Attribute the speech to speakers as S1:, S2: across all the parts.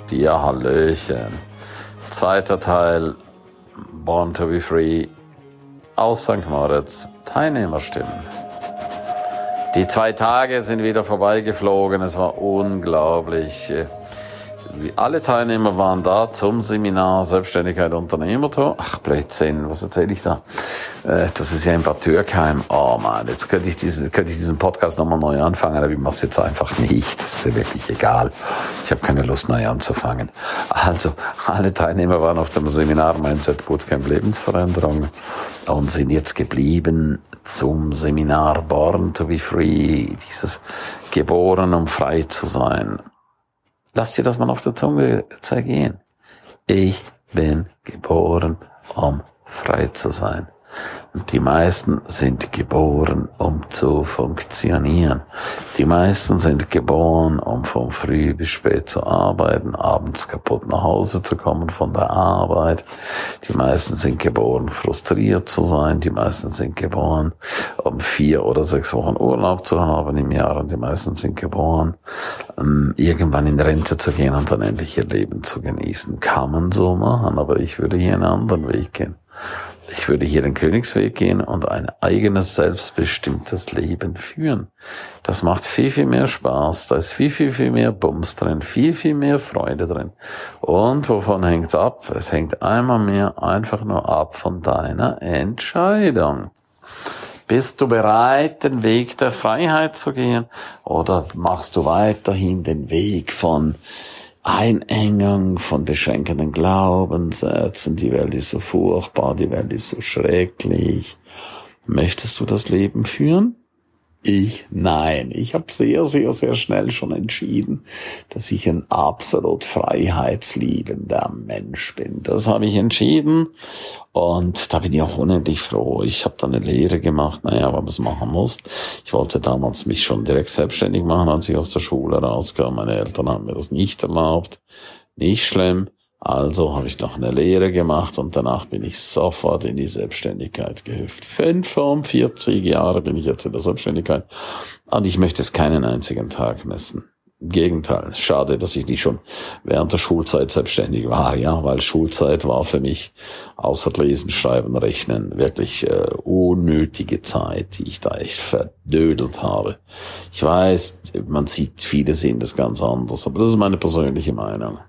S1: dir Hallöchen. Zweiter Teil, Born to be Free, aus St. Moritz, Teilnehmerstimmen. Die 2 Tage sind wieder vorbeigeflogen, es war unglaublich. Alle Teilnehmer waren da zum Seminar Selbstständigkeit Unternehmertum. Ach, Blödsinn, was erzähle ich da? Das ist ja in Bad Dürkheim. Oh Mann, jetzt könnte ich diesen Podcast nochmal neu anfangen, aber ich mache es jetzt einfach nicht. Das ist ja wirklich egal. Ich habe keine Lust, neu anzufangen. Also, alle Teilnehmer waren auf dem Seminar Mindset Bootcamp Lebensveränderung und sind jetzt geblieben zum Seminar Born to be Free, dieses Geboren, um frei zu sein. Lass dir das mal auf der Zunge zergehen. Ich bin geboren, um frei zu sein. Und die meisten sind geboren, um zu funktionieren. Die meisten sind geboren, um von früh bis spät zu arbeiten, abends kaputt nach Hause zu kommen von der Arbeit. Die meisten sind geboren, frustriert zu sein. Die meisten sind geboren, um 4 oder 6 Wochen Urlaub zu haben im Jahr. Und die meisten sind geboren, irgendwann in Rente zu gehen und dann endlich ihr Leben zu genießen. Kann man so machen, aber ich würde hier einen anderen Weg gehen. Ich würde hier den Königsweg gehen und ein eigenes, selbstbestimmtes Leben führen. Das macht viel, viel mehr Spaß. Da ist viel, viel, viel mehr Bums drin, viel, viel mehr Freude drin. Und wovon hängt's ab? Es hängt einmal mehr einfach nur ab von deiner Entscheidung. Bist du bereit, den Weg der Freiheit zu gehen? Oder machst du weiterhin den Weg von Einengung, von beschränkenden Glaubenssätzen, die Welt ist so furchtbar, die Welt ist so schrecklich. Möchtest du das Leben führen? Nein. Ich habe sehr, sehr, sehr schnell schon entschieden, dass ich ein absolut freiheitsliebender Mensch bin. Das habe ich entschieden und da bin ich auch unendlich froh. Ich habe da eine Lehre gemacht, was man machen muss. Ich wollte damals mich schon direkt selbstständig machen, als ich aus der Schule rauskam. Meine Eltern haben mir das nicht erlaubt. Nicht schlimm. Also habe ich noch eine Lehre gemacht und danach bin ich sofort in die Selbstständigkeit gehüpft. 45 Jahre bin ich jetzt in der Selbstständigkeit und ich möchte es keinen einzigen Tag messen. Im Gegenteil, schade, dass ich nicht schon während der Schulzeit selbstständig war, ja, weil Schulzeit war für mich außer Lesen, Schreiben, Rechnen wirklich unnötige Zeit, die ich da echt verdödelt habe. Ich weiß, viele sehen das ganz anders, aber das ist meine persönliche Meinung.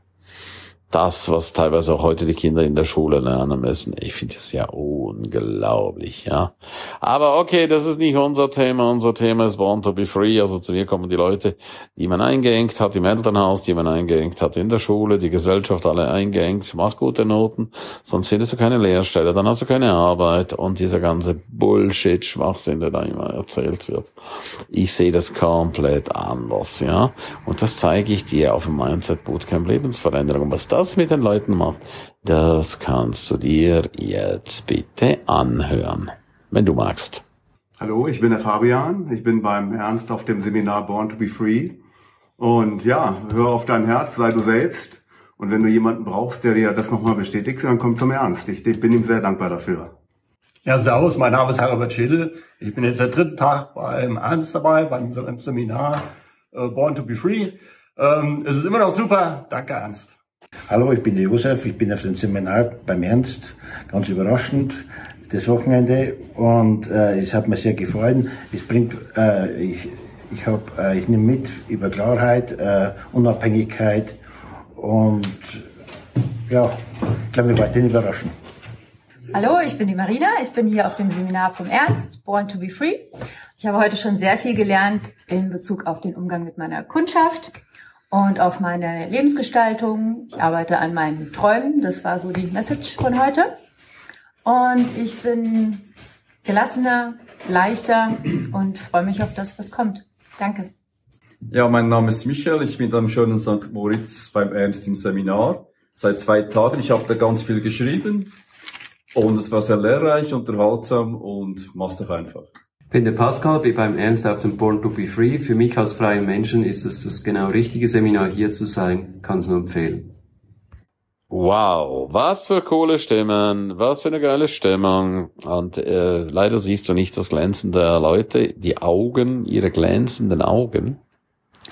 S1: Das, was teilweise auch heute die Kinder in der Schule lernen müssen, ich finde das ja unglaublich, ja. Aber okay, das ist nicht unser Thema. Unser Thema ist Born to be Free. Also zu mir kommen die Leute, die man eingeengt hat im Elternhaus, die man eingeengt hat in der Schule, die Gesellschaft alle eingeengt. Mach gute Noten, sonst findest du keine Lehrstelle, dann hast du keine Arbeit und dieser ganze Bullshit, Schwachsinn, der da immer erzählt wird. Ich sehe das komplett anders, ja. Und das zeige ich dir auf dem Mindset Bootcamp Lebensveränderung. Was das mit den Leuten macht, das kannst du dir jetzt bitte anhören, wenn du magst.
S2: Hallo, ich bin der Fabian. Ich bin beim Ernst auf dem Seminar Born to be Free. Und ja, hör auf dein Herz, sei du selbst. Und wenn du jemanden brauchst, der dir das nochmal bestätigt, dann komm zum Ernst. Ich bin ihm sehr dankbar dafür.
S3: Ja, servus, mein Name ist Herbert Schädel. Ich bin jetzt der 3. Tag beim Ernst dabei, beim Seminar Born to be Free. Es ist immer noch super. Danke, Ernst.
S4: Hallo, ich bin der Josef, ich bin auf dem Seminar beim Ernst, ganz überraschend, das Wochenende, und es hat mir sehr gefallen. Es bringt, ich nehme mit über Klarheit, Unabhängigkeit und ja, ich glaube, wir werden überraschen.
S5: Hallo, ich bin die Marina, ich bin hier auf dem Seminar vom Ernst, Born to be Free. Ich habe heute schon sehr viel gelernt in Bezug auf den Umgang mit meiner Kundschaft und auf meine Lebensgestaltung. Ich arbeite an meinen Träumen. Das war so die Message von heute. Und ich bin gelassener, leichter und freue mich auf das, was kommt. Danke.
S6: Ja, mein Name ist Michael. Ich bin am schönen St. Moritz beim Ernst im Seminar. Seit 2 Tagen. Ich habe da ganz viel geschrieben. Und es war sehr lehrreich, unterhaltsam und mach's doch einfach.
S7: Ich bin der Pascal, bin beim Ernst auf dem Born to be Free. Für mich als freien Menschen ist es das genau richtige Seminar, hier zu sein. Kann es nur empfehlen.
S1: Wow, was für coole Stimmen, was für eine geile Stimmung. Und leider siehst du nicht das Glänzen der Leute, die Augen, ihre glänzenden Augen.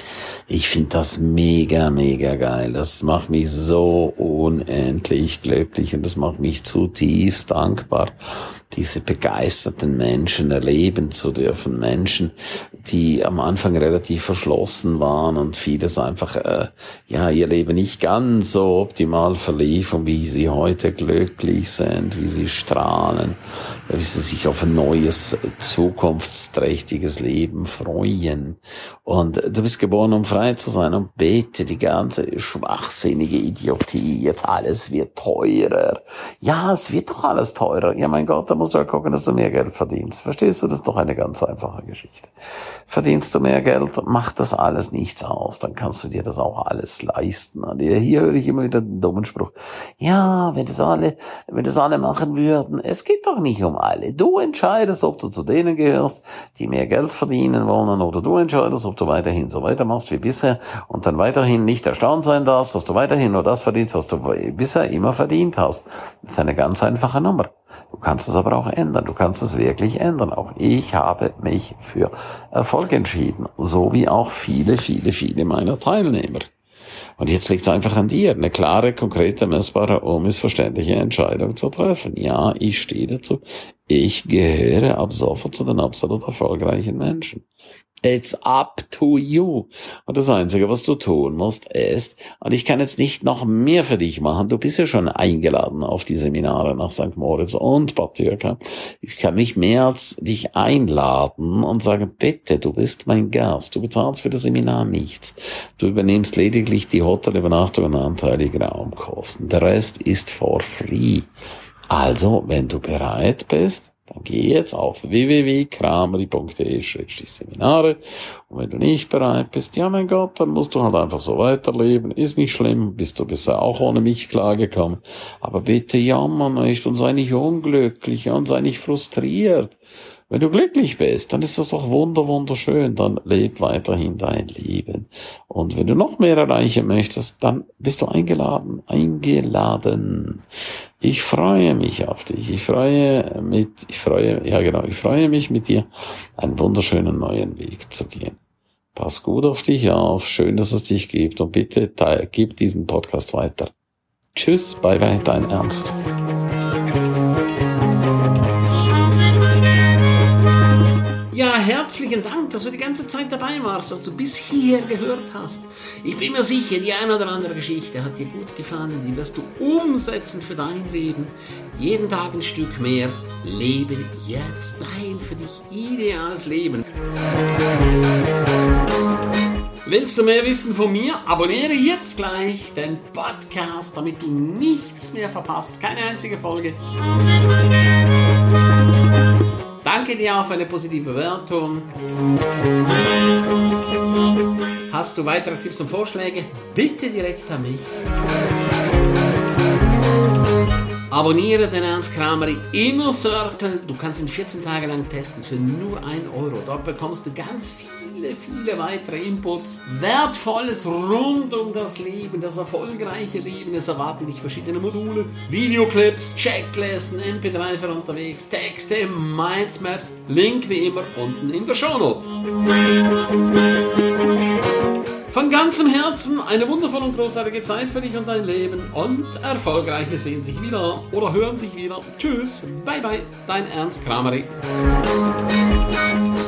S1: Ich finde das mega, mega geil. Das macht mich so unendlich glücklich und das macht mich zutiefst dankbar, diese begeisterten Menschen erleben zu dürfen. Menschen, die am Anfang relativ verschlossen waren und vieles einfach, ihr Leben nicht ganz so optimal verlief und wie sie heute glücklich sind, wie sie strahlen, wie sie sich auf ein neues, zukunftsträchtiges Leben freuen. Und du bist geboren, um frei zu sein, und bitte die ganze schwachsinnige Idiotie, jetzt alles wird teurer. Ja, es wird doch alles teurer. Ja, mein Gott, da musst du ja gucken, dass du mehr Geld verdienst. Verstehst du? Das ist doch eine ganz einfache Geschichte. Verdienst du mehr Geld, macht das alles nichts aus. Dann kannst du dir das auch alles leisten. Und hier höre ich immer wieder den dummen Spruch. Ja, wenn das alle machen würden, es geht doch nicht um alle. Du entscheidest, ob du zu denen gehörst, die mehr Geld verdienen wollen, oder du entscheidest, ob du weiterhin so weitermachst wie bisher und dann weiterhin nicht erstaunt sein darfst, dass du weiterhin nur das verdienst, was du bisher immer verdient hast. Das ist eine ganz einfache Nummer. Du kannst es aber auch ändern. Du kannst es wirklich ändern. Auch ich habe mich für Erfolg entschieden. So wie auch viele, viele, viele meiner Teilnehmer. Und jetzt liegt es einfach an dir, eine klare, konkrete, messbare, unmissverständliche Entscheidung zu treffen. Ja, ich stehe dazu. Ich gehöre ab sofort zu den absolut erfolgreichen Menschen. It's up to you. Und das Einzige, was du tun musst, ist, und ich kann jetzt nicht noch mehr für dich machen, du bist ja schon eingeladen auf die Seminare nach St. Moritz und Bad Dürkheim. Ich kann nicht mehr als dich einladen und sagen, bitte, du bist mein Gast, du bezahlst für das Seminar nichts. Du übernimmst lediglich die Hotelübernachtung und anteilige Raumkosten. Der Rest ist for free. Also, wenn du bereit bist, dann geh jetzt auf www.krameri.de/Seminare. Und wenn du nicht bereit bist, ja mein Gott, dann musst du halt einfach so weiterleben. Ist nicht schlimm, bist du bisher auch ohne mich klargekommen. Aber bitte jammer nicht und sei nicht unglücklich und sei nicht frustriert. Wenn du glücklich bist, dann ist das doch wunderschön. Dann leb weiterhin dein Leben. Und wenn du noch mehr erreichen möchtest, dann bist du eingeladen. Ich freue mich auf dich. Ich freue mich mit dir, einen wunderschönen neuen Weg zu gehen. Pass gut auf dich auf. Schön, dass es dich gibt. Und bitte gib diesen Podcast weiter. Tschüss, bye bye, dein Ernst. Ja, herzlichen Dank, dass du die ganze Zeit dabei warst, dass du bis hierher gehört hast. Ich bin mir sicher, die eine oder andere Geschichte hat dir gut gefallen, die wirst du umsetzen für dein Leben. Jeden Tag ein Stück mehr. Lebe jetzt dein für dich ideales Leben. Willst du mehr wissen von mir? Abonniere jetzt gleich den Podcast, damit du nichts mehr verpasst. Keine einzige Folge. Danke dir auch für eine positive Bewertung. Hast du weitere Tipps und Vorschläge? Bitte direkt an mich. Abonniere den Ernst Krameri Inner Circle. Du kannst ihn 14 Tage lang testen für nur 1 €. Dort bekommst du ganz viele weitere Inputs. Wertvolles rund um das Leben, das erfolgreiche Leben. Es erwarten dich verschiedene Module, Videoclips, Checklisten, MP3 für unterwegs, Texte, Mindmaps. Link wie immer unten in der Shownote. Von ganzem Herzen eine wundervolle und großartige Zeit für dich und dein Leben. Und Erfolgreiche sehen sich wieder oder hören sich wieder. Tschüss, bye bye, dein Ernst Krameri.